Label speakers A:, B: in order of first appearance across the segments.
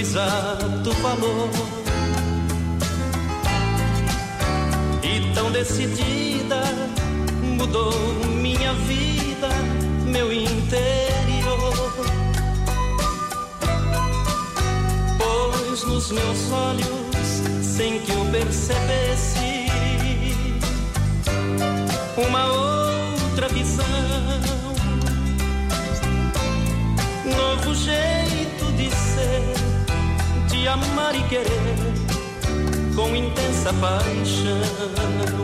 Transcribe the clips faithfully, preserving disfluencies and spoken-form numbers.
A: exato valor. E tão decidida mudou minha vida, meu interior. Pois nos meus olhos, sem que eu percebesse, uma outra visão, novo jeito de ser, de amar e querer com intensa paixão.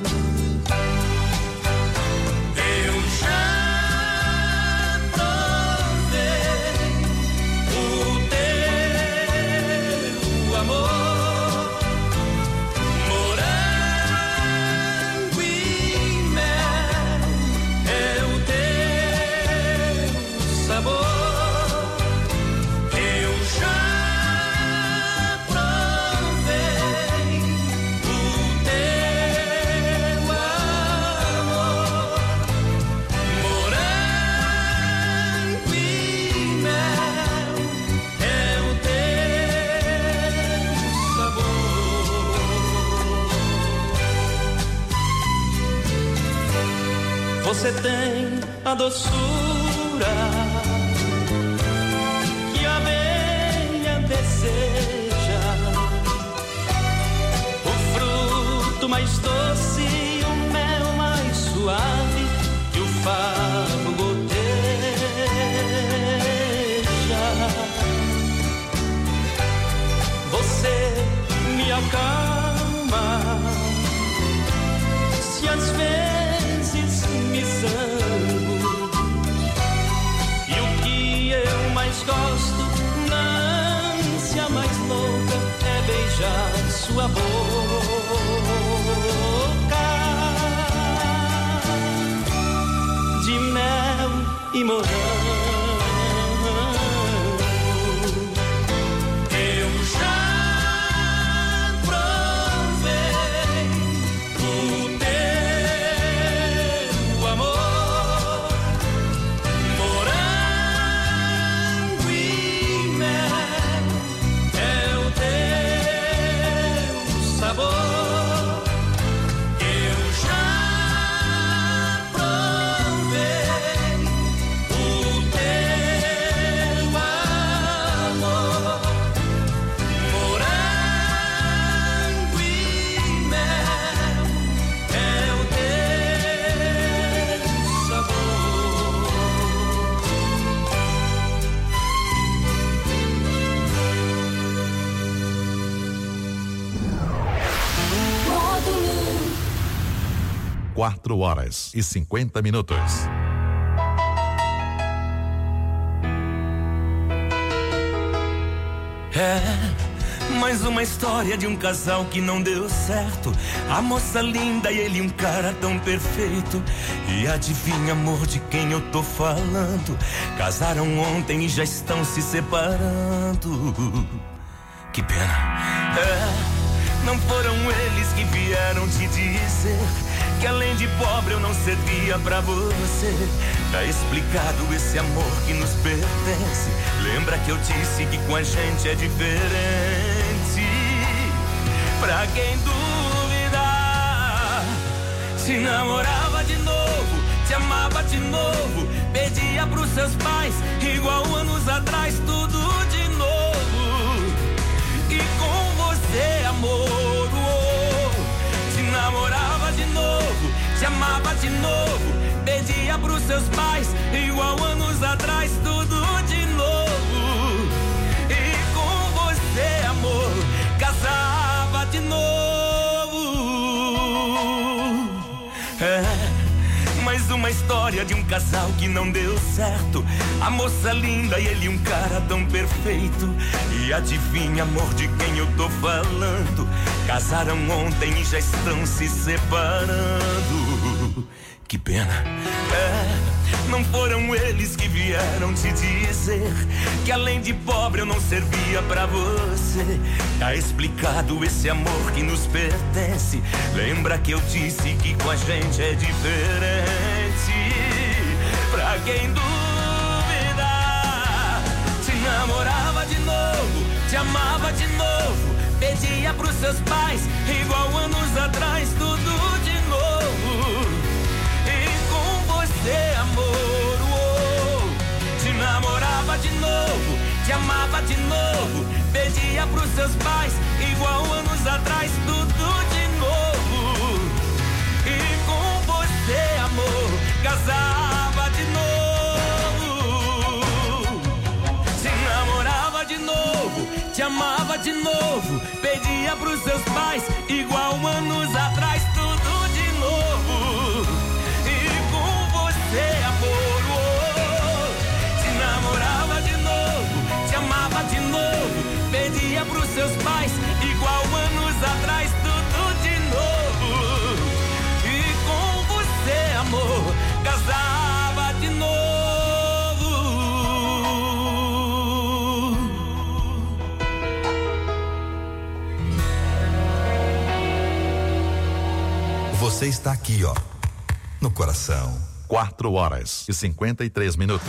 A: Eu já provei o teu amor, morango e mel é o teu sabor. Você tem a doçura que a abelha deseja, o fruto mais doce, o mel mais suave que o favo goteja. Você me acalma se às vezes me zango, e o que eu mais gosto, na ânsia mais louca, é beijar sua boca de mel e morango.
B: Quatro horas e cinquenta minutos.
C: É mais uma história de um casal que não deu certo. A moça linda e ele um cara tão perfeito. E adivinha, amor, de quem eu tô falando? Casaram ontem e já estão se separando. Que pena. É, não foram eles que vieram te dizer que além de pobre eu não servia pra você. Tá explicado esse amor que nos pertence. Lembra que eu disse que com a gente é diferente? Pra quem duvidar, se namorava de novo, te amava de novo, pedia pros seus pais igual anos atrás, tudo de novo. E com você, amor, oh, te namorava de novo, te amava de novo, pedia pros seus pais igual anos atrás, tudo de novo. E com você, amor, casava de novo. É mais uma história de um casal que não deu certo. A moça linda e ele um cara tão perfeito. E adivinha, amor, de quem eu tô falando? Casaram ontem e já estão se separando. Que pena. É, não foram eles que vieram te dizer que além de pobre eu não servia pra você. Tá explicado esse amor que nos pertence. Lembra que eu disse que com a gente é diferente? Pra quem duvida, te namorava de novo, te amava de novo, pedia pros seus pais, igual anos atrás, tudo de novo. E com você, amor, oh, te namorava de novo, te amava de novo, pedia pros seus pais, igual anos atrás, tudo de novo. E com você, amor, casava de novo. Te namorava de novo, te amava de novo, pedia pros seus pais, igual anos atrás, tudo de novo. E com você, amor, oh, te namorava de novo, te amava de novo, pedia pros seus pais, igual anos atrás, tudo de novo. E com você, amor, casava de novo.
B: Você está aqui, ó, no coração. Quatro horas e cinquenta e três minutos.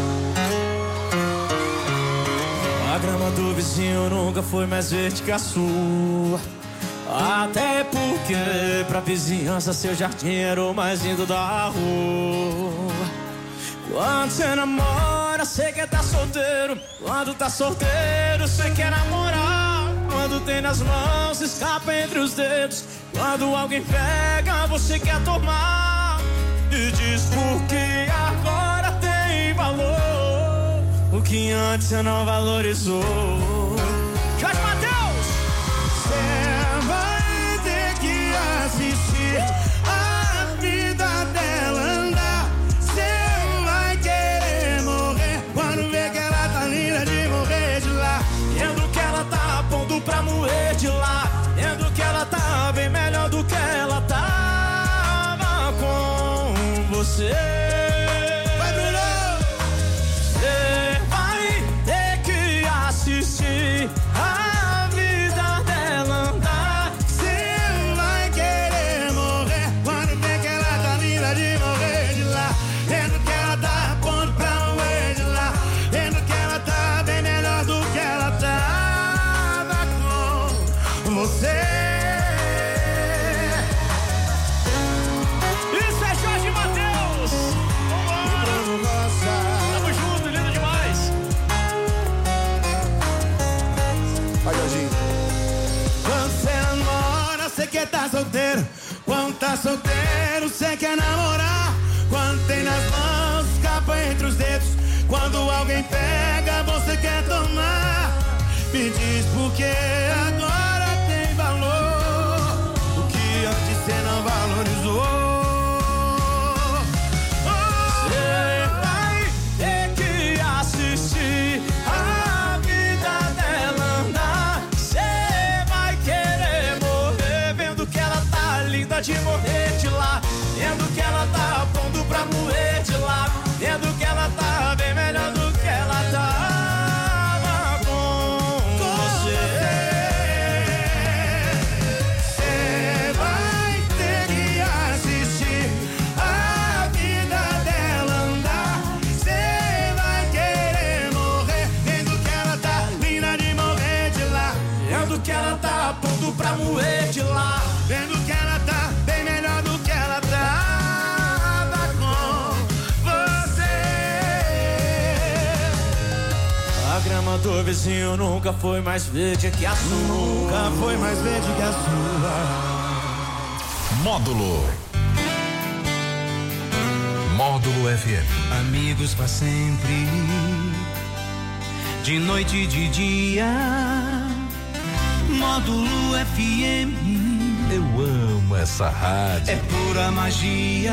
D: A grama do vizinho nunca foi mais verde que a sua. Até porque pra vizinhança seu jardim era o mais lindo da rua. Quando você namora, você quer tá solteiro. Quando tá solteiro, você quer namorar. Quando tem nas mãos, escapa entre os dedos. Quando alguém pega, você quer tomar. E diz porque agora tem valor o que antes você não valorizou. Jorge Mateus!
E: Você vai ter que assistir a vida dela andar. Você vai querer morrer quando vê que ela tá linda de morrer de lá.
D: Vendo que ela tá a ponto pra moer de lá. Vendo que ela tá bem melhor do que ela tava com você.
E: Vai, Bruno!
D: Você vai ter que assistir a vida dela andar.
E: Você vai querer morrer quando vê que ela tá linda de morrer de lá. Vendo que ela tá a ponto pra morrer de lá. Vendo que ela tá bem melhor do que ela tava com você.
D: Isso é Jorge Mateus! Vambora! Tamo junto, lindo demais!
E: Vai, Jorginho. Quando você namora, você quer tá solteiro. Quando tá solteiro, você quer namorar. Quando tem nas mãos, escapa entre os dedos. Quando alguém pega, você quer tomar. Me diz por que agora tem valor o que antes você não valorizou.
D: Você vai ter que assistir a vida dela andar. Você vai querer morrer vendo que ela tá linda de morrer de lá. Vendo que ela tá a ponto pra morrer de lá. Vendo que ela tá bem melhor do que ela tava com você.
E: Você vai ter que assistir a vida dela andar. Você vai querer morrer vendo que ela tá linda de morrer de lá.
D: Vendo que ela tá a ponto pra morrer de lá.
E: Vendo que ela tá bem melhor do que ela tava com você.
D: A grama do vizinho nunca foi mais verde que a sua.
E: Nunca foi mais verde que a sua.
B: Módulo. Módulo F M.
A: Amigos pra sempre, de noite e de dia. Módulo F M.
B: Eu amo essa rádio.
A: É pura magia.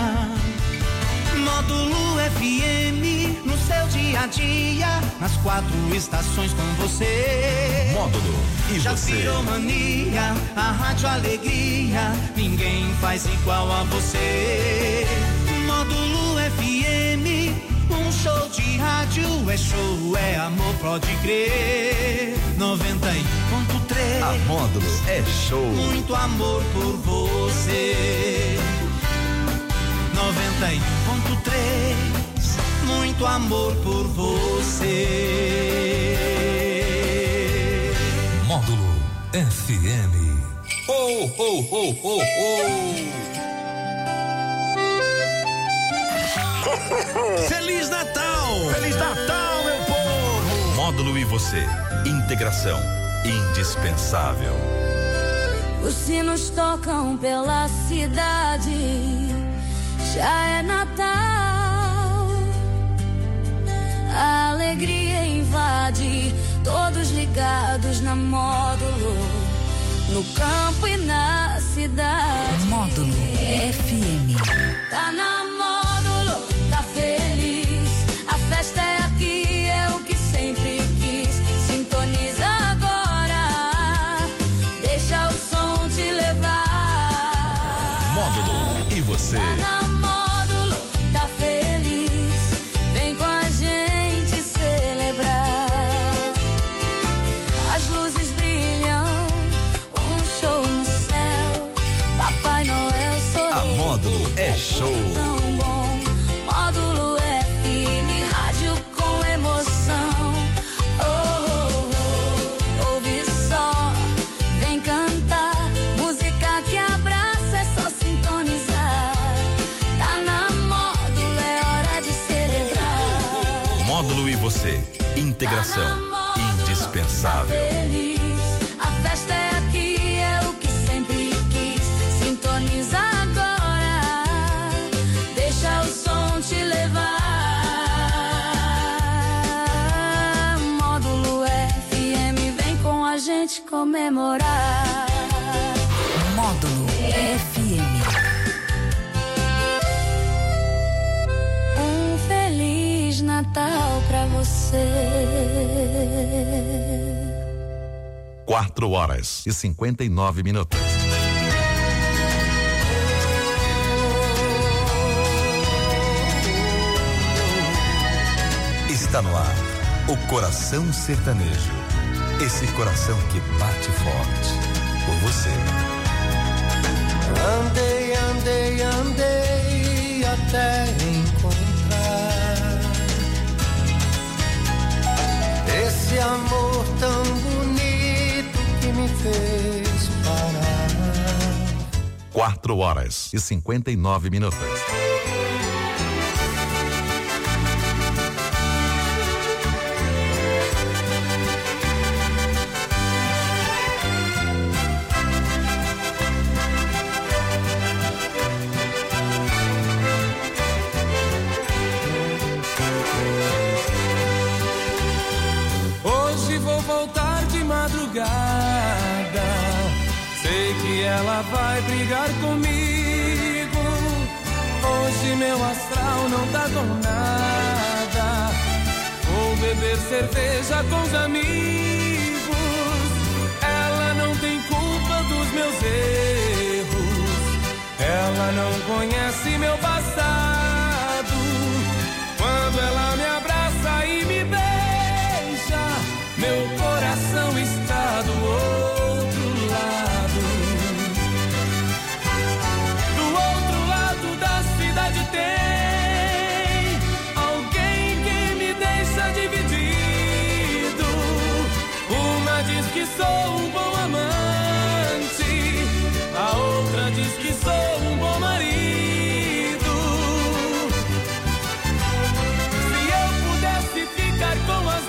A: Módulo F M, no seu dia a dia, nas quatro estações com você.
B: Módulo. E
A: Já
B: você?
A: virou mania, a rádio alegria, ninguém faz igual a você. Módulo F M, um show de rádio, é show, é amor, pode crer. noventa e um ponto três.
B: A Módulo é show.
A: Muito amor por você. noventa e um ponto três. Muito amor por você.
F: M.
C: Oh, oh, oh, oh,
F: oh. Feliz Natal! Feliz Natal, meu povo!
B: Módulo e você. Integração indispensável.
G: Os sinos tocam pela cidade. Já é Natal. A alegria invade. Todos ligados na Módulo. No campo e na cidade.
H: Módulo F M.
G: Tá na Módulo, tá feliz. A festa é aqui, é o que sempre quis. Sintoniza agora. Deixa o som te levar.
B: Módulo e você.
G: Tá na Módulo, tá feliz. Vem com a gente celebrar. As luzes brilham. Show no céu, Papai Noel sorriu.
B: A Módulo é show.
G: Tão bom, Módulo F M, rádio com emoção. Oh, oh, oh, ouve só, vem cantar, música que abraça, é só sintonizar. Tá na Módulo, é hora de celebrar.
B: Módulo e você, integração
G: tá Módulo,
B: indispensável.
G: Tá feliz, a festa é aqui. Sintoniza agora, deixa o som te levar. Módulo F M, vem com a gente comemorar.
H: Módulo F M.
G: Um Feliz Natal pra você.
B: Quatro horas e cinquenta e nove minutos. Está no ar, o Coração Sertanejo. Esse coração que bate forte por você.
I: Andei, andei, andei até encontrar esse amor tão bonito que me fez parar.
B: Quatro horas e cinquenta e nove minutos.
A: Sei que ela vai brigar comigo. Hoje meu astral não tá com nada. Vou beber cerveja com os amigos. Ela não tem culpa dos meus erros. Ela não conhece meu passado. Quando ela me abraça e me beija, meu coração está do outro lado. Do outro lado da cidade tem alguém que me deixa dividido. Uma diz que sou um bom amante, a outra diz que sou um bom marido. Se eu pudesse ficar com as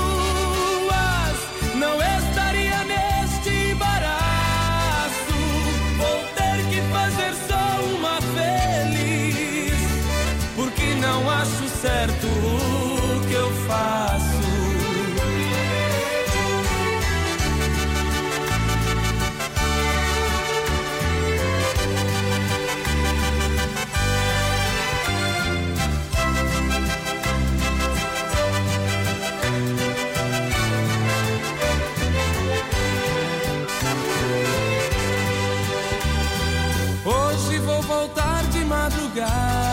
A: duas, não estaria neste embaraço. Vou ter que fazer só uma feliz, porque não acho certo o que eu faço. Hoje vou voltar de madrugada.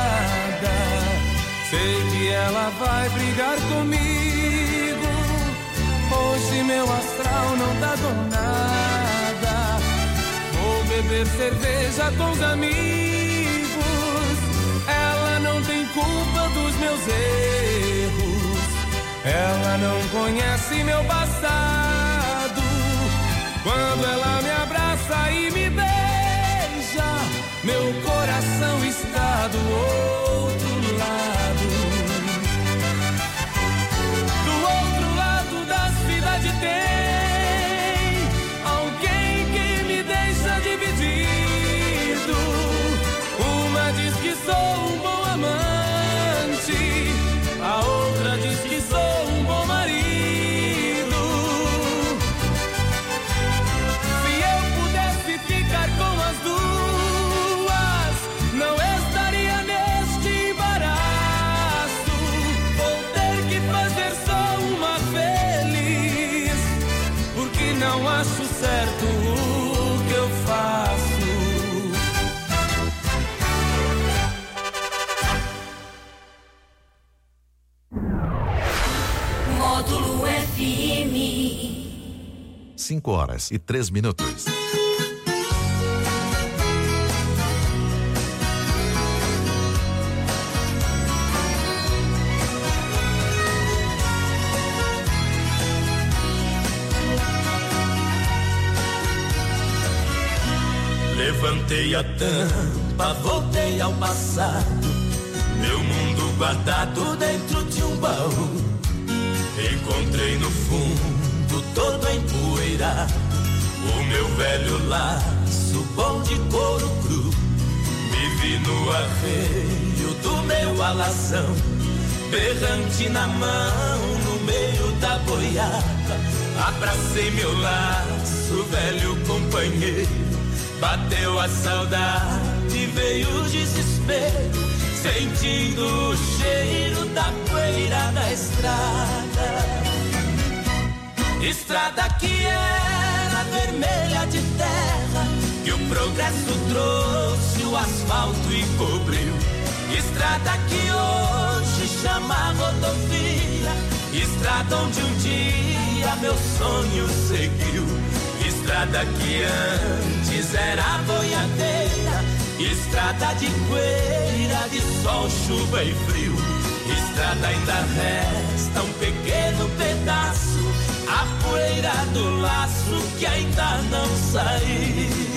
A: Sei que ela vai brigar comigo. Hoje meu astral não tá com nada. Vou beber cerveja com os amigos. Ela não tem culpa dos meus erros. Ela não conhece meu passado. Quando ela me abraça e me beija, meu coração está do outro lado. Do outro lado da cidade tem alguém que me deixa dividido. Uma diz que sou um bom amante, a outra diz que sou um bom marido. Se eu pudesse ficar com as duas, não estaria neste embaraço. Vou ter que fazer só uma feliz, porque não acho certo o que eu faço.
G: Módulo F M.
B: Cinco horas e três minutos.
C: Levantei a tampa, voltei ao passado, meu mundo guardado dentro de um baú. Encontrei no fundo, todo empoeirado, o meu velho laço bom de couro cru. Me vi no arreio do meu alazão, berrante na mão, no meio da boiada. Abracei meu laço, velho companheiro. Bateu a saudade, veio o desespero, sentindo o cheiro da poeira da estrada. Estrada que era vermelha de terra, que o progresso trouxe o asfalto e cobriu. Estrada que hoje chama rodovia, estrada onde um dia meu sonho seguiu. Estrada que antes era boiadeira, estrada de poeira, de sol, chuva e frio. Estrada ainda resta um pequeno pedaço, a poeira do laço que ainda não saiu.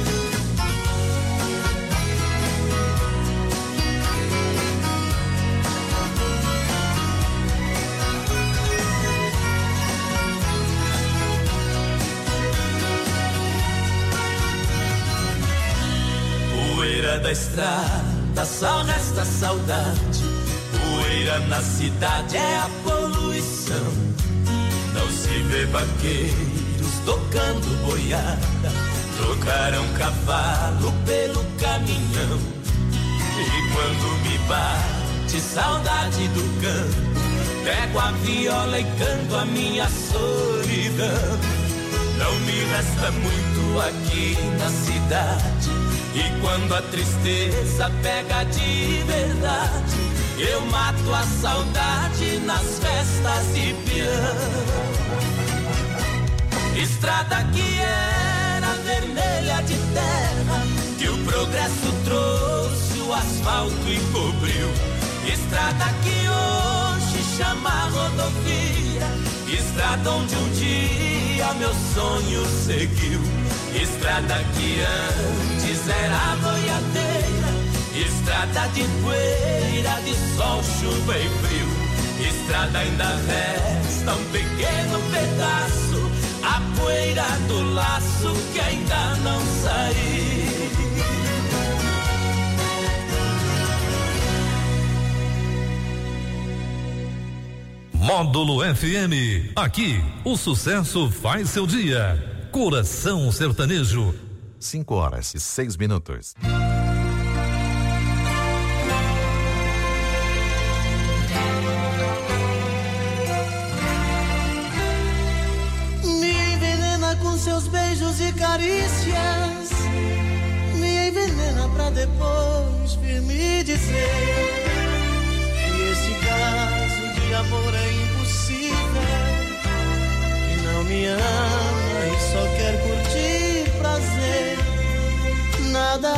C: Poeira da estrada, só resta saudade. Poeira na cidade é a poluição. Não se vê vaqueiros tocando boiada, trocaram cavalo pelo caminhão. E quando me bate saudade do campo, pego a viola e canto a minha solidão. Não me resta muito aqui na cidade, e quando a tristeza pega de verdade, eu mato a saudade nas festas de peão. Estrada que era vermelha de terra, que o progresso trouxe o asfalto e cobriu. Estrada que hoje chama rodovia, estrada onde um dia meu sonho seguiu. Estrada que antes era boiadeira, estrada de poeira, de sol, chuva e frio. Estrada ainda resta um pequeno pedaço, a poeira do laço que ainda não saiu.
J: Módulo F M. Aqui, o sucesso faz seu dia. Coração Sertanejo.
B: Cinco horas e seis minutos.
K: Me envenena com seus beijos e carícias, me envenena pra depois vir me dizer que esse caso de amor é impossível, que não me ama e só quer curtir prazer. Nada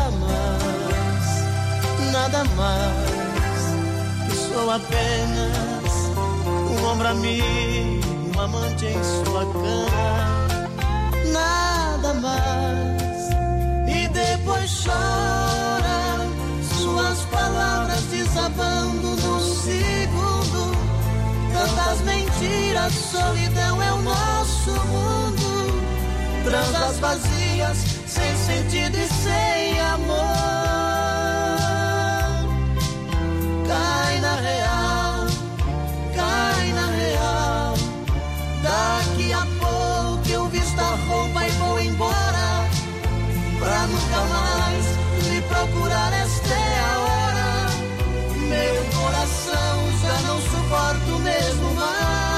K: mais, nada mais, eu sou apenas um ombro amigo, um amante em sua cama. Nada depois chora, suas palavras desabando no segundo. Tantas mentiras, solidão é o nosso mundo. Transas vazias, sem sentido e sem amor. Cai na real, cai na real. Daqui a pouco eu visto a roupa e vou embora, pra nunca mais lhe procurar. Esta é a hora. Meu coração já não suporta o mesmo mal.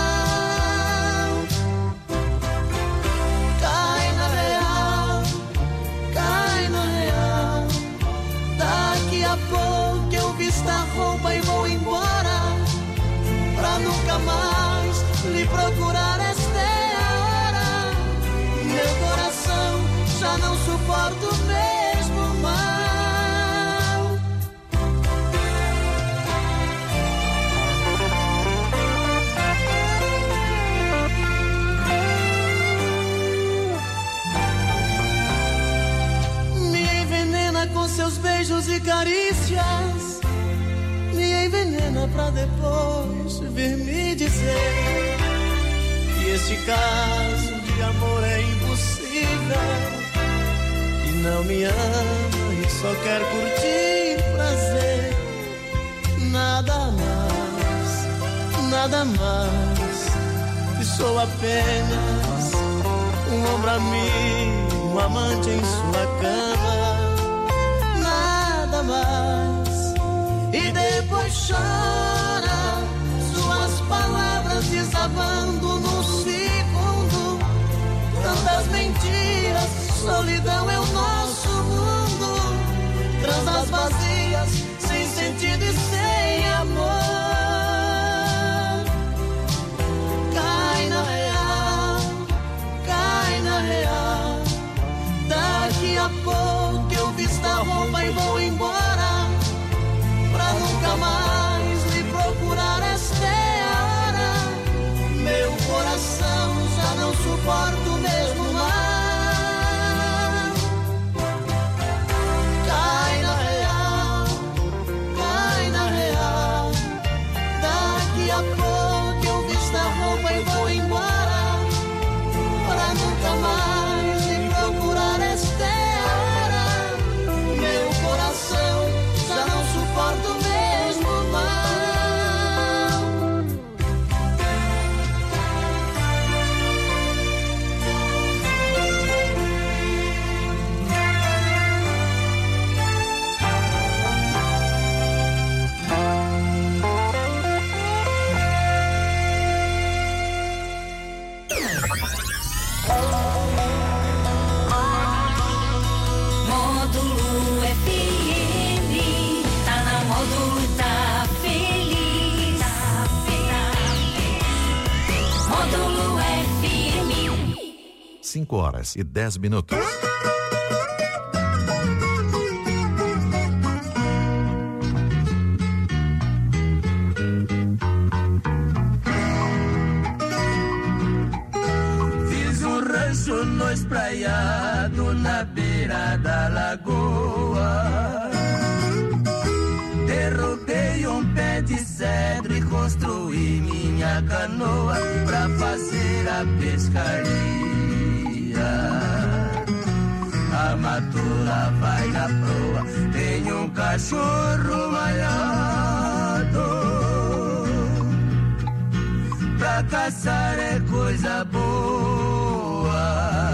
K: Cai na real, cai na real. Daqui a pouco eu visto a roupa e vou embora, pra nunca mais lhe procurar. Esta é a hora. Meu coração já não suporta o mesmo mal. Me envenena com seus beijos e carícias, me envenena pra depois vir me dizer que este caso de amor é impossível, que não me ama e só quer curtir prazer. Nada mais, nada mais, que sou apenas um ombro amigo, um amante em sua cama. Nada mais. E depois chora, suas palavras desabando no segundo. Tantas mentiras, solidão é o nosso mundo. Transas vazias, sem sentido e sem amor. Cai na real, cai na real. Daqui a pouco eu visto a roupa e vou embora, pra nunca mais lhe procurar. Esta é a hora. Meu coração já não suporta o mesmo mal. Cai na real, cai na real. Daqui a pouco eu visto a roupa e vou embora, pra nunca mais lhe procurar. Esta é a hora. Meu coração já não suporta o mesmo mal.
G: Módulo F M, tá na Módulo, tá feliz. Módulo F M.
B: cinco horas e dez minutos.
C: Fiz um rancho no espraiado na beira da lagoa. Derrubei um pé de cedro e construí minha canoa pra fazer a pescaria. A matura vai na proa, tem um cachorro malhado. Pra caçar é coisa boa.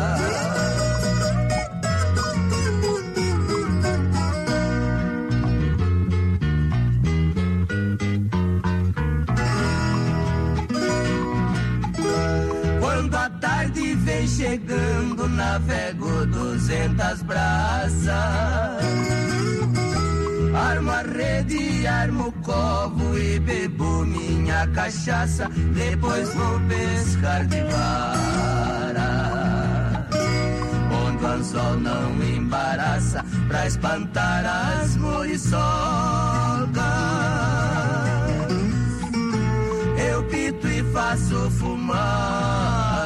C: Quando a tarde vem chegando, navego duzentas braças. Armo a rede, armo o covo e bebo minha cachaça. Depois vou pescar de vara, onde o anzol não embaraça, pra espantar as muriçocas. Eu pito e faço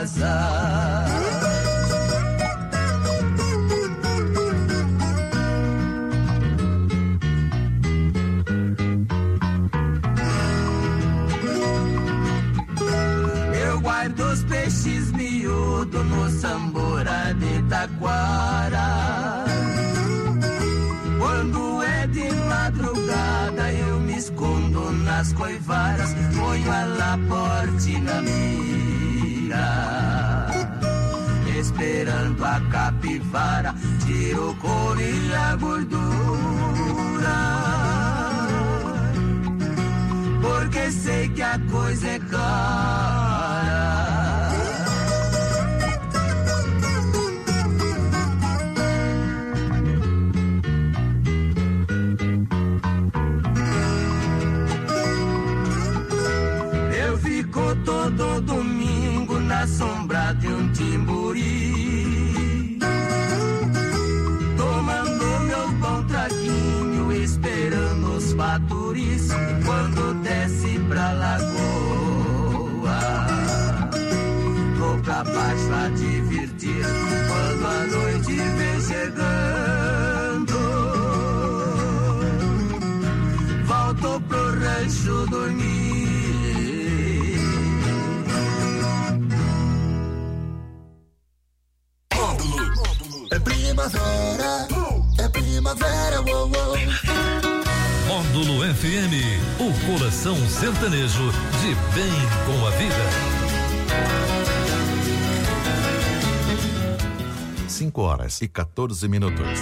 C: fumaça.
L: das coivaras, ponho a laporte na mira. Esperando a capivara, tiro o couro e a gordura. Porque sei que a coisa é cara. Todo domingo na sombra de um timburi, tomando meu bom traguinho, esperando os faturis quando desce pra lagoa. Vou pra baixo a divertir quando a noite vem chegando. Volto pro rancho dormir.
M: É primavera, é primavera, uou, uou.
J: Módulo F M, o coração sertanejo de bem com a vida.
B: Cinco horas e quatorze minutos.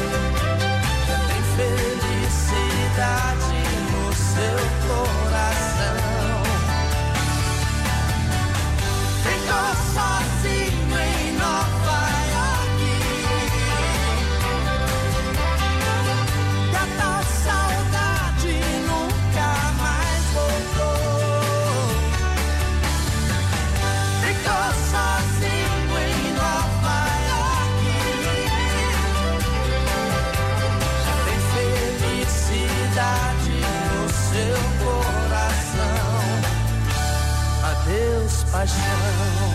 L: Felicidade no seu coração.
K: paixão.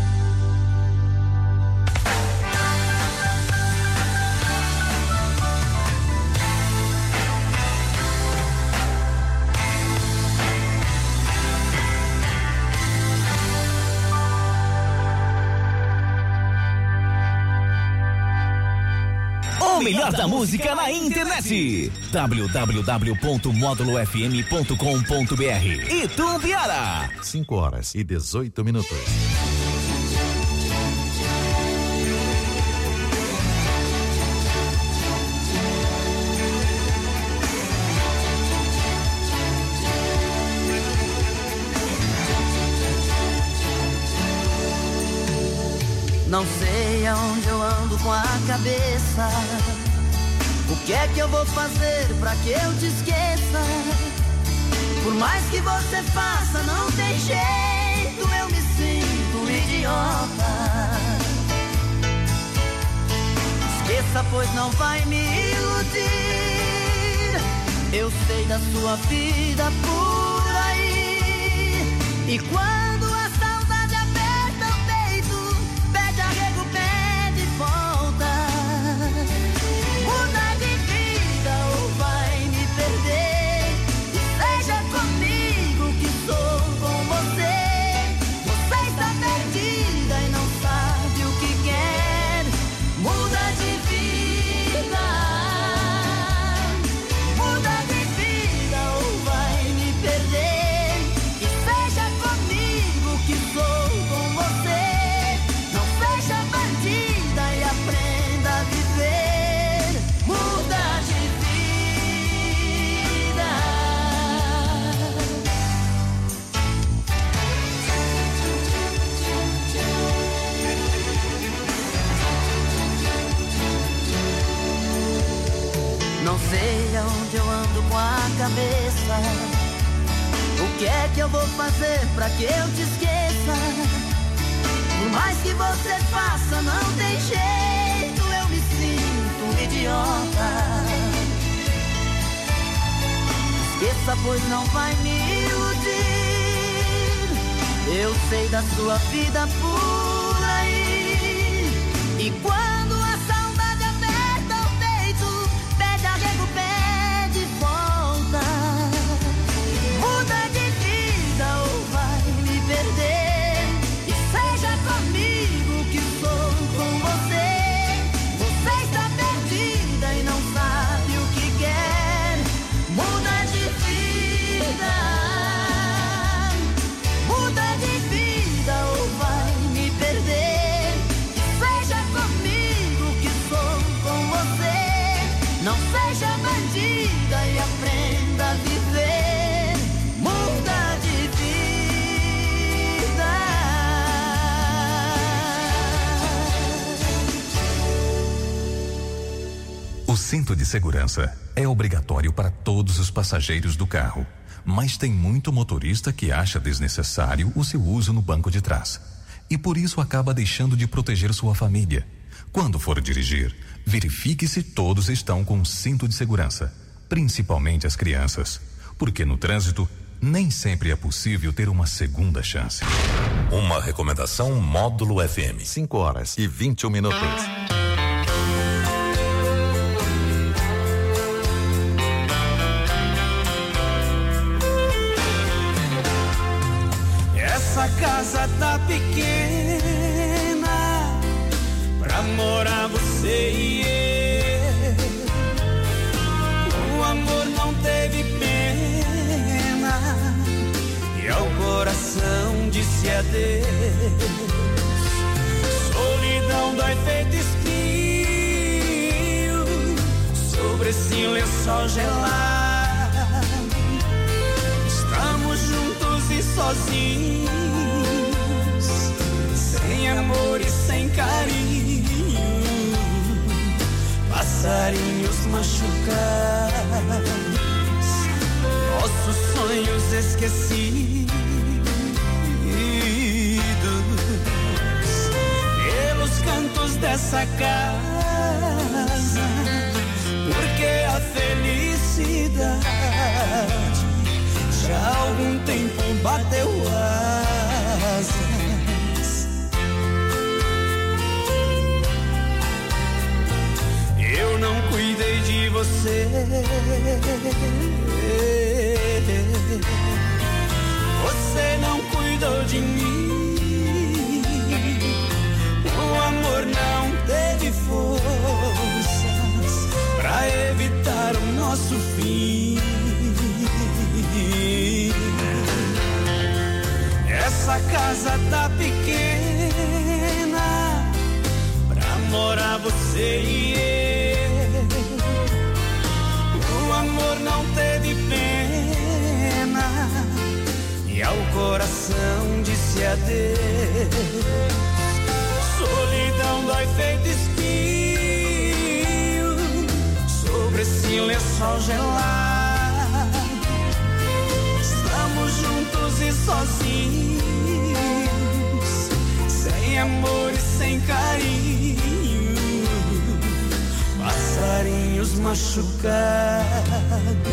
N: O melhor da música na internet. w w w ponto módulo f m ponto com ponto b r. Itumbiara.
B: cinco horas e dezoito minutos.
K: Não sei aonde eu ando com a cabeça. O que é que eu vou fazer pra que eu te esqueça? Por mais que você faça, não tem jeito, eu me sinto um idiota. Esqueça, pois não vai me iludir. Eu sei da sua vida por aí. E quando a saudade aperta o peito, pede arrego, pede volta. Muda de vida ou vai me perder. E seja comigo que sou com você. Você está perdida e não sabe o que quer. Muda de vida. Muda de vida ou vai me perder. E seja comigo que sou com você. Não seja bandida e aprenda a viver. Muda de vida. Não sei aonde eu ando com a cabeça. O que é que eu vou fazer pra que eu te esqueça? Por mais que você faça, não tem jeito, eu me sinto um idiota. Esqueça, pois não vai me iludir. Eu sei da sua vida por aí. E quando a saudade aperta o peito, pede arrego, pede volta. Muda de vida ou vai me perder. E seja comigo que sou com você. Você está perdida e não sabe o que quer. Muda de vida. Muda de vida ou vai me perder. E seja comigo que sou com você. Não seja bandida e aprenda a viver. Muda de vida.
B: O cinto de segurança é obrigatório para todos os passageiros do carro, mas tem muito motorista que acha desnecessário o seu uso no banco de trás e por isso acaba deixando de proteger sua família. Quando for dirigir, verifique se todos estão com cinto de segurança, principalmente as crianças, porque no trânsito nem sempre é possível ter uma segunda chance.
O: Uma recomendação Módulo F M.
B: cinco horas e vinte e um minutos.
E: Essa casa tá pequena pra morar você e eu. O amor não teve pena e ao coração disse adeus. Solidão dói feito espinho sobre esse lençol gelado. Estamos juntos e sozinhos, sem amor e sem carinho, passarinhos machucados, nossos sonhos esquecidos, pelos cantos dessa casa, porque a felicidade já há algum tempo bateu asa.
K: você. Você não cuidou de mim. O amor não teve forças pra evitar o nosso fim. Essa casa tá pequena pra morar você e eu. O amor não teve pena e ao coração disse adeus. Solidão dói feito espinho sobre esse lençol gelado. Estamos juntos e sozinhos, sem amor e sem carinho, passarinhos machucados.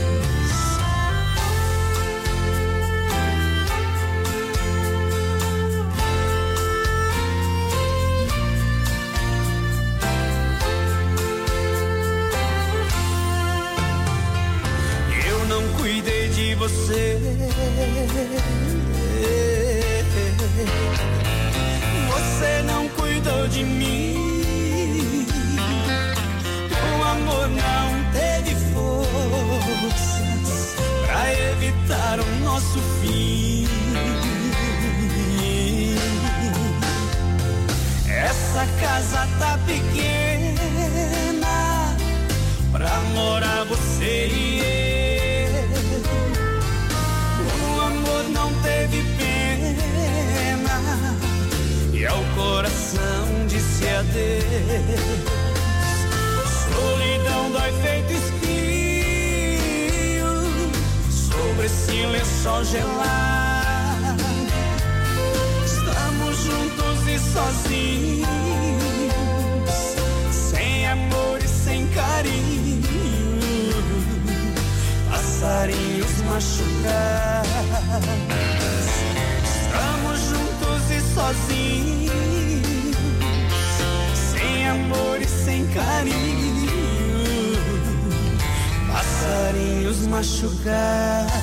K: Cuidei de você. Você não cuidou de mim. O amor não teve forças pra evitar o nosso fim. Essa casa tá pequena pra morar você e eu. Não teve pena e ao coração disse adeus. Solidão dói feito espinho sobre esse lençol gelado. Estamos juntos e sozinhos, sem amor e sem carinho, passarinhos machucados. Estamos juntos e sozinhos, sem amor e sem carinho, passarinhos machucados.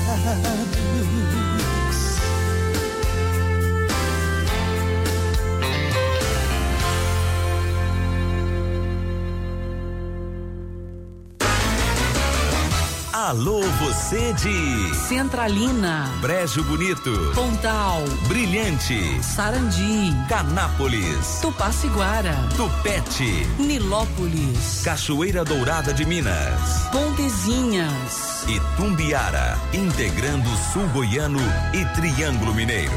N: Alô, você de
P: Centralina,
N: Brejo Bonito,
P: Pontal,
N: Brilhante,
P: Sarandi,
N: Canápolis,
P: Tupaciguara,
N: Tupete,
P: Nilópolis,
N: Cachoeira Dourada de Minas,
P: Pontezinhas
N: e Tumbiara, integrando Sul Goiano e Triângulo Mineiro.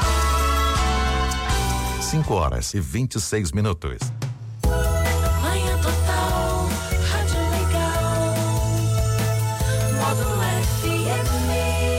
B: cinco horas e vinte e seis minutos.
G: Manhã Total, Rádio Legal, Módulo F M.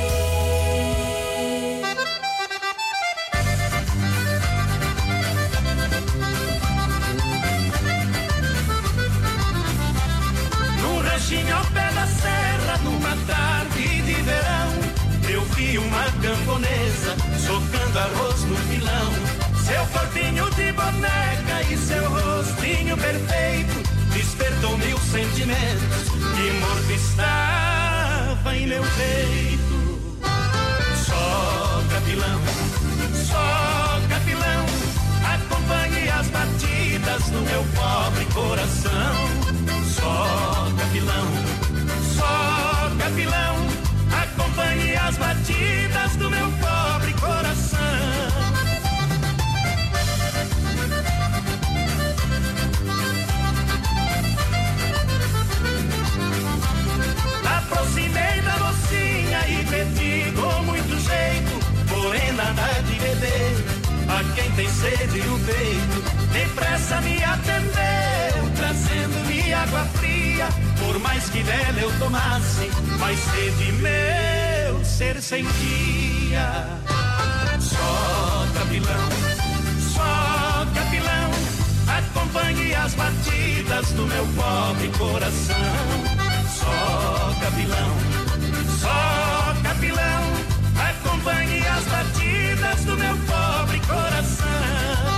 C: Num ranchinho ao pé da serra, numa tarde de verão, eu vi uma camponesa socando arroz no pilão. Seu corpinho de boneca e seu rostinho perfeito despertou mil sentimentos que morto estava em meu peito. Só capilão, só capilão, acompanhe as batidas no meu pobre coração. Só capilão, só capilão, acompanhe as batidas do meu pobre coração. Aproximei da mocinha e pedi com muito jeito, morena dá de beber a quem tem sede no peito. Depressa me atendeu, trazendo-me água fria. Por mais que dela eu tomasse, mais sede meu ser sentia. Só capilão, só capilão, acompanhe as batidas do meu pobre coração. Só capilão, só capilão, acompanhe as batidas do meu pobre coração.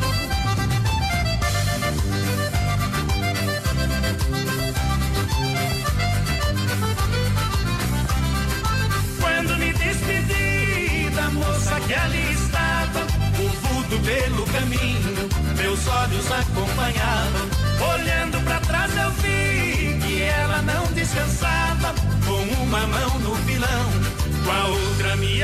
A: meus olhos acompanhavam. Olhando pra trás eu vi que ela não descansava, com uma mão no pilão, com a outra me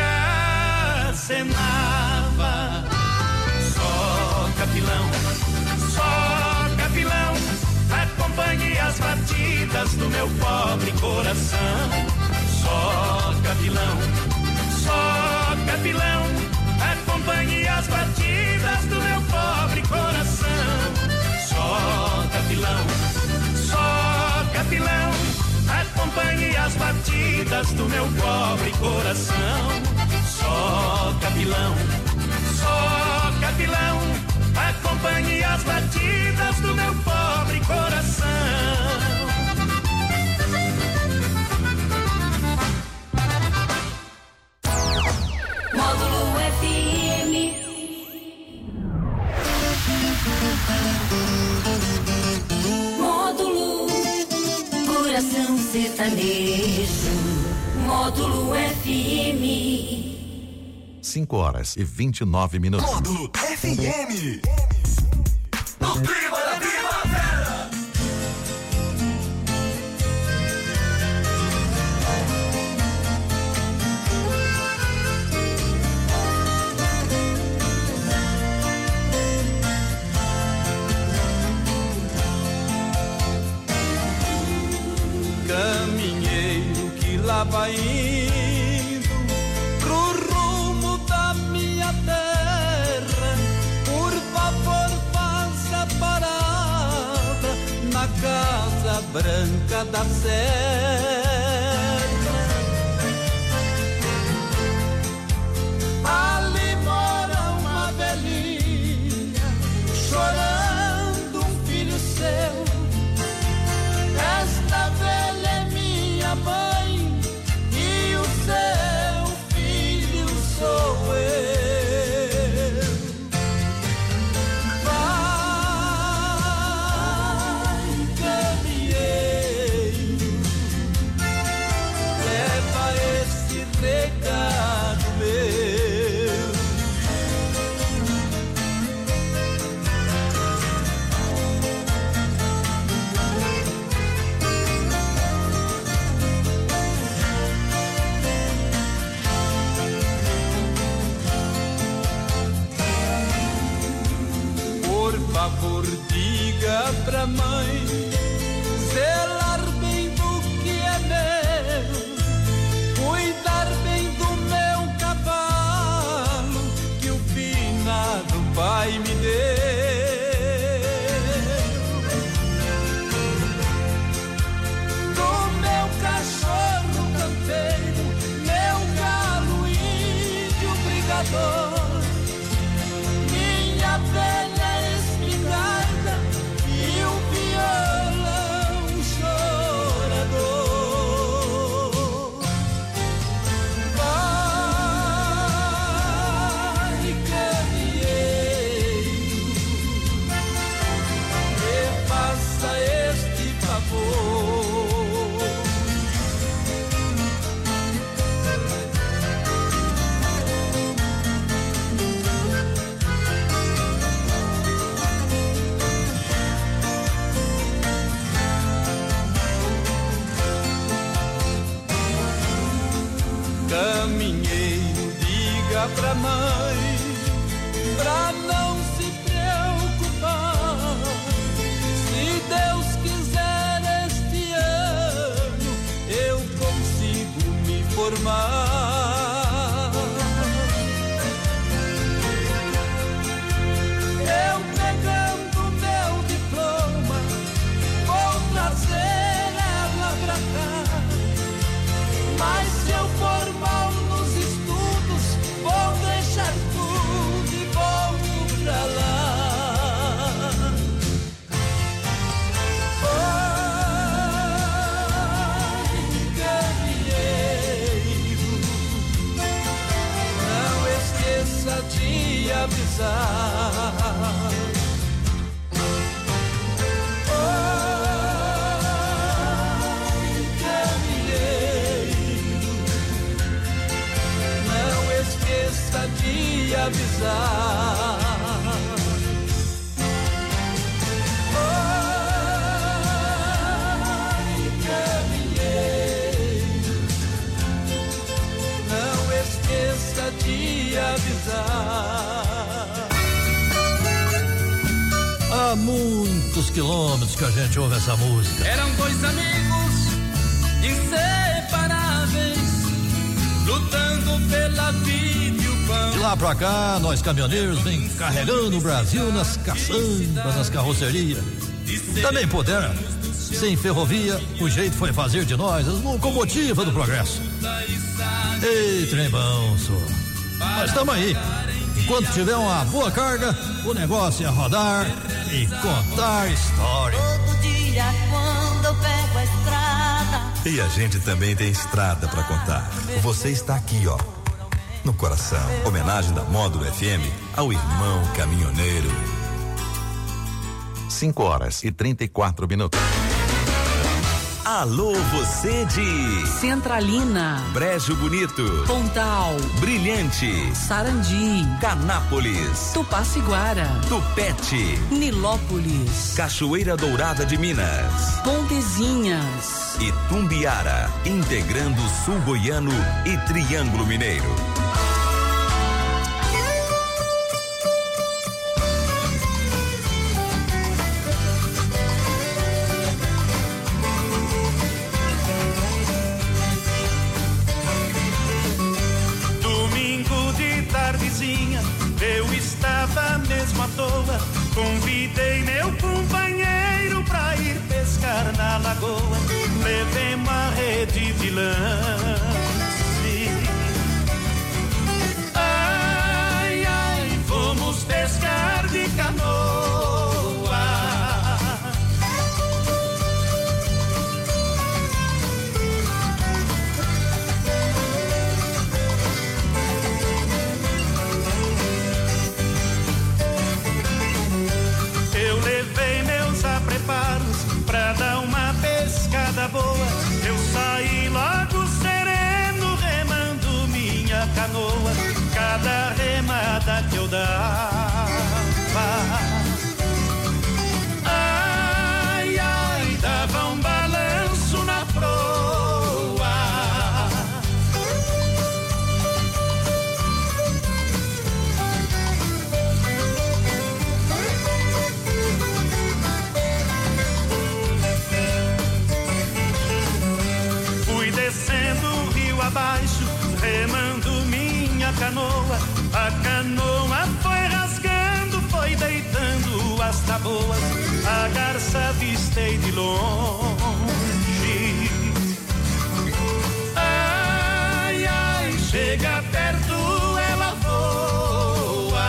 A: acenava. Só capilão, só capilão, acompanhe as batidas do meu pobre coração. Só capilão, só capilão, acompanhe as batidas do meu pobre coração. Só capilão, só capilão, acompanhe as batidas do meu pobre coração. Só capilão, só capilão, acompanhe as batidas do meu pobre coração.
G: Módulo F M. Módulo Coração Sertanejo. Módulo F M.
B: cinco horas e vinte e nove minutos.
F: Módulo F M. No clima da primavera.
A: Caminheiro que lá vai indo pro rumo da minha terra, por favor faça parada na Casa Branca da Serra. Ali mora uma velhinha chorando um filho seu. Esta velha é minha mãe e o seu filho sou eu. Vai, caminheiro, leva esse recado meu. Por favor, diga pra mãe zelar bem do que é meu, cuidar bem do meu cavalo que o finado pai me deu, do meu cachorro campeiro, meu galo índio brigador, minha velha espingarda e o violão chorador. Vai, caminheiro, me faça este favor. Caminheiro, diga pra mãe pra não se preocupar. Se Deus quiser este ano eu consigo me formar. Eu pegando meu diploma vou trazer ela pra cá. Mas se eu for mal nos estudos, vou deixar tudo e volto pra lá. Oi, caminheiro, não esqueça de avisar. Oi, caminheiro, não esqueça de avisar.
F: quilômetros, quilômetros que a gente ouve essa música.
A: Eram dois amigos inseparáveis, lutando pela vida e o pão.
F: De lá pra cá, nós caminhoneiros vem carregando o Brasil nas caçambas, nas carrocerias. Também puderam. Sem ferrovia, o jeito foi fazer de nós as locomotivas do progresso. Ei, trem bom, senhor. Mas estamos aí. Enquanto tiver uma boa carga, o negócio é rodar e contar história.
G: Todo dia quando eu pego a estrada.
Q: E a gente também tem estrada pra contar. Você está aqui, ó, no coração. Homenagem da Módulo F M ao irmão caminhoneiro.
B: cinco horas e trinta e quatro minutos.
N: Alô, você de
P: Centralina,
N: Brejo Bonito,
P: Pontal,
N: Brilhante,
P: Sarandi,
N: Canápolis,
P: Tupaciguara,
N: Tupete,
P: Nilópolis,
N: Cachoeira Dourada de Minas,
P: Pontezinhas
N: e Tumbiara, integrando Sul Goiano e Triângulo Mineiro.
A: Eu estava mesmo à toa, convidei meu companheiro pra ir pescar na lagoa. Levei uma rede de lance. Ai, ai, fomos pescar de canoa. Pra dar uma pescada boa, eu saí logo sereno, remando minha canoa. Cada remada que eu dava, ai, ai, dava um balanço na proa. Descendo o rio abaixo, remando minha canoa. A canoa foi rasgando, foi deitando as taboas. A garça avistei de longe. Ai, ai, chega perto, ela voa.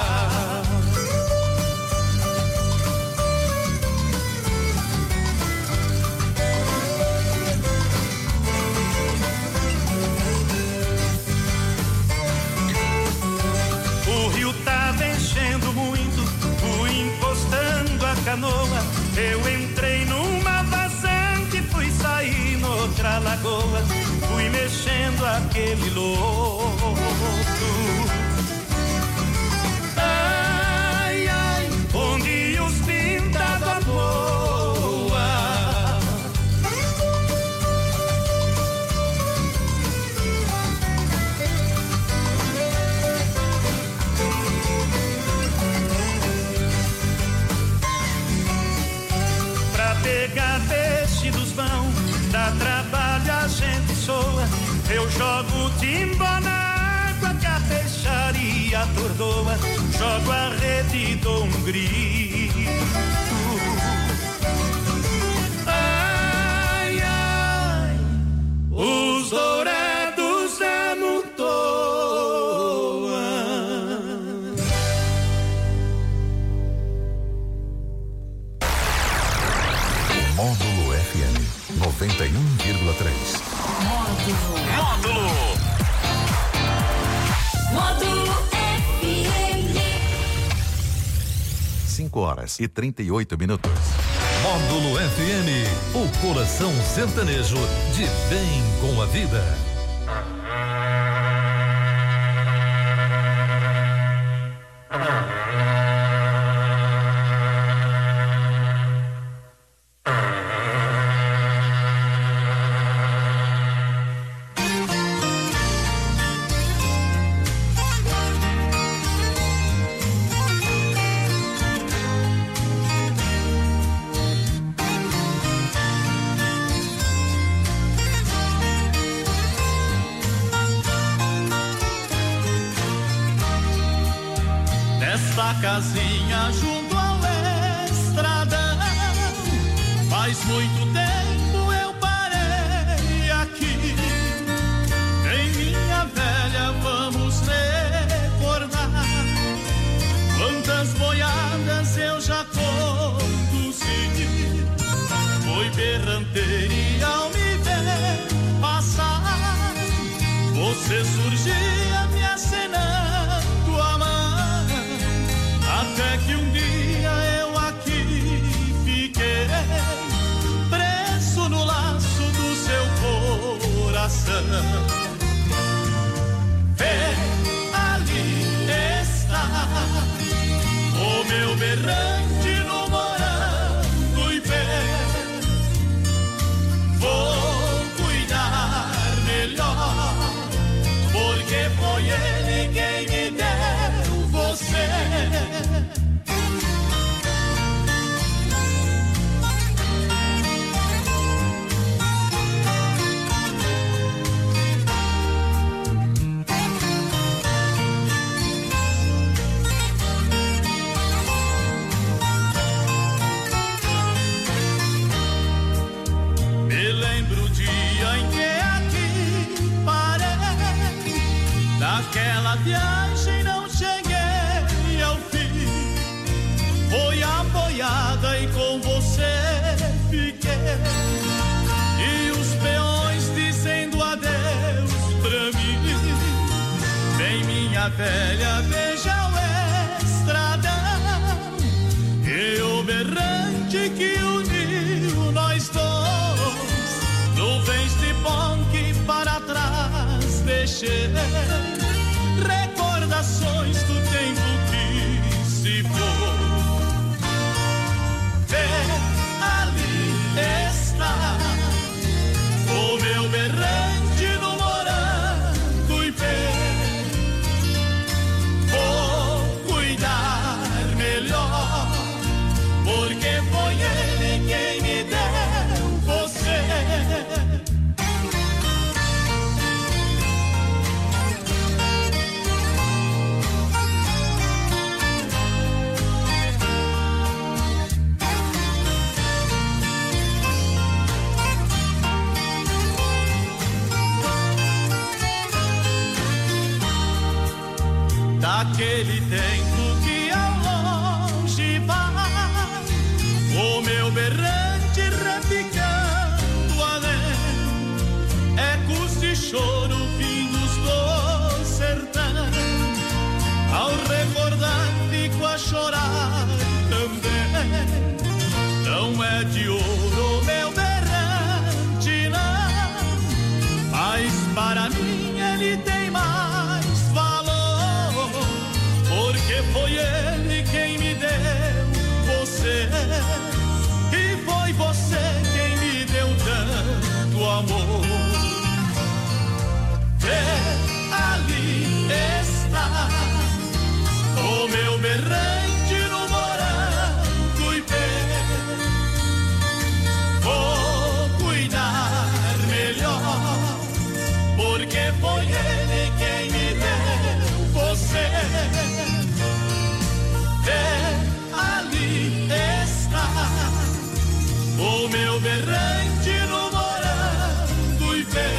A: Enchendo muito, fui encostando a canoa. Eu entrei numa vazante, fui sair noutra lagoa. Fui mexendo aquele lodo. Ai, ai, onde os pintados voam. Pegar peixe dos vão, dá trabalho, a gente soa. Eu jogo timbo na água, que a peixaria atordoa. Jogo a rede e dou um grito. Ai, ai, os dourados da Mutoa.
B: Módulo F M noventa e um vírgula três.
N: Módulo. Módulo.
G: Módulo F M.
B: cinco horas e trinta e oito minutos.
J: Módulo F M, o coração sertanejo de bem com a vida.
K: casinha junto ao estradão. Faz muito tempo eu parei aqui. Em minha velha vamos recordar quantas boiadas eu já conduzi. Foi berranteira e ao me ver passar, você surgia me acenando a mão. Até que um dia eu aqui fiquei preso no laço do seu coração. Vê, ali está o meu berrante no morango e pé. Vou cuidar melhor, porque foi ele quem me deu você. Me lembro o dia em que aqui parei, daquela viagem não cheguei ao fim. Foi a boiada e com você fiquei, e os peões dizendo adeus pra mim. Vem minha velha, veja o estradão e o berrante que uniu nós dois. Nuvens de pó que para trás deixei, recordações do tempo que se foi. Vê, ali está o meu berrante no morango e pé. Vou cuidar melhor, porque foi ele quem me deu você. Daquele tempo que ao longe vai, o meu berrante repicando além, ecos de choro vindos do sertão. Ao recordar fico a chorar também. Não é de ouro meu berrante não, mas para mim ele tem mais valor, porque foi ele quem me deu você, e foi você quem me deu tanto amor. Vê, ali está o meu berrante no morango e pé. Vou cuidar melhor, porque foi ele quem me deu você. Vê, ali está o meu berrante no morango e pé.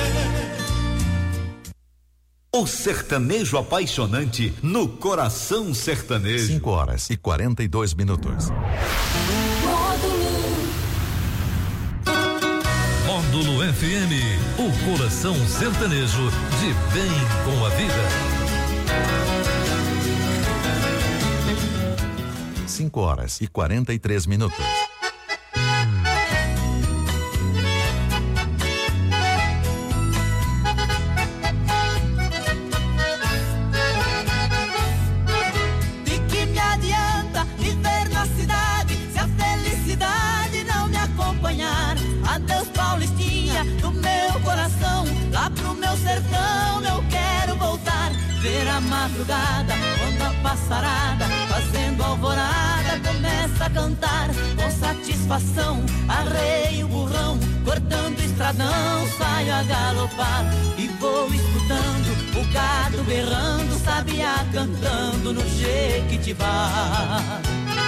R: O sertanejo apaixonante no coração sertanejo.
B: cinco horas e quarenta e dois minutos.
J: Módulo F M, o coração sertanejo de bem com a vida.
B: cinco horas e quarenta e três minutos.
G: De que me adianta viver na cidade se a felicidade não me acompanhar? Adeus, Paulistinha, do meu coração, lá pro meu sertão eu quero voltar. Ver a madrugada, quando a passarada, fazendo alvorada, começa a cantar. Com satisfação, arrei o burrão, cortando o estradão, saio a galopar e vou escutando o gado berrando, sabiá cantando no Jequitibá.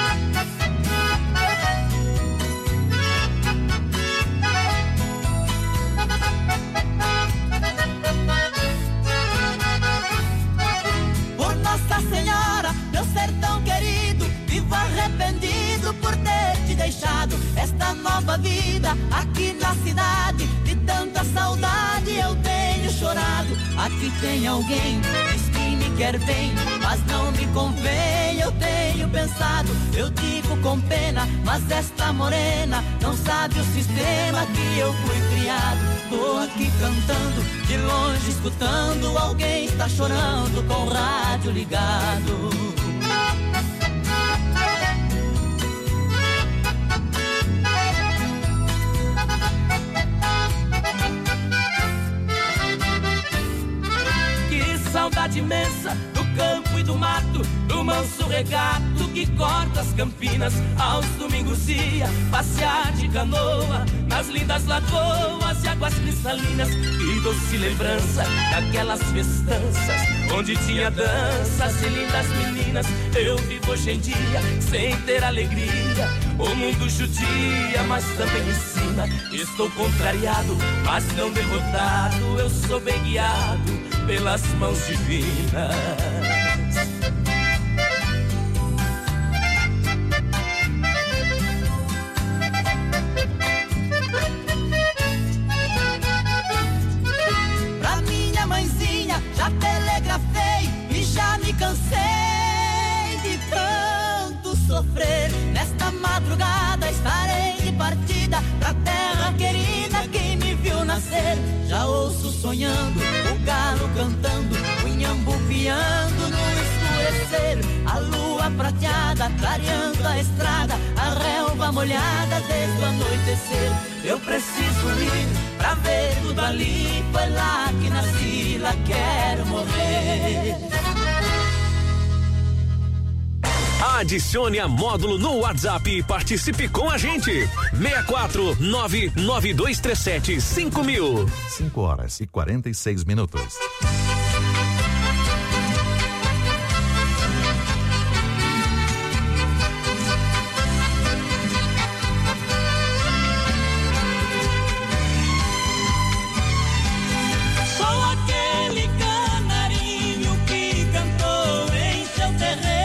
G: Por Nossa Senhora, meu sertão querido, vivo arrependido por ter te deixado esta nova vida aqui na cidade. De tanta saudade eu tenho chorado. Aqui tem alguém, diz que me quer bem, mas não me convém. Eu tenho pensado, eu digo com pena, mas esta morena não sabe o sistema que eu fui criado. Tô aqui cantando, de longe escutando, alguém está chorando com o rádio ligado. Saudade imensa do campo e do mato, do manso regato que corta as campinas. Aos domingos ia passear de canoa nas lindas lagoas e águas cristalinas. Que doce lembrança daquelas festanças onde tinha danças e lindas meninas. Eu vivo hoje em dia sem ter alegria, o mundo judia, mas também ensina. Estou contrariado, mas não derrotado. Eu sou bem guiado pelas mãos divinas. Pra minha mãezinha já telegrafei e já me cansei de tanto sofrer. Nesta madrugada estarei de partida pra terra querida que me viu nascer. Já ouço sonhando o galo cantando, o inhambu piando no escurecer. A lua prateada clareando a estrada, a relva molhada desde o anoitecer. Eu preciso ir pra ver tudo ali, foi lá que nasci, lá quero morrer.
S: Adicione a Módulo no WhatsApp e participe com a gente. seis quatro nove nove dois três sete cinco mil.
B: cinco horas e quarenta e seis minutos.
G: Sou aquele canarinho que cantou em seu terreiro.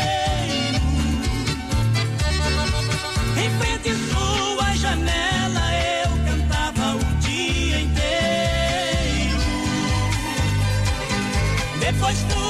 G: Em frente à sua janela eu cantava o dia inteiro. Depois tu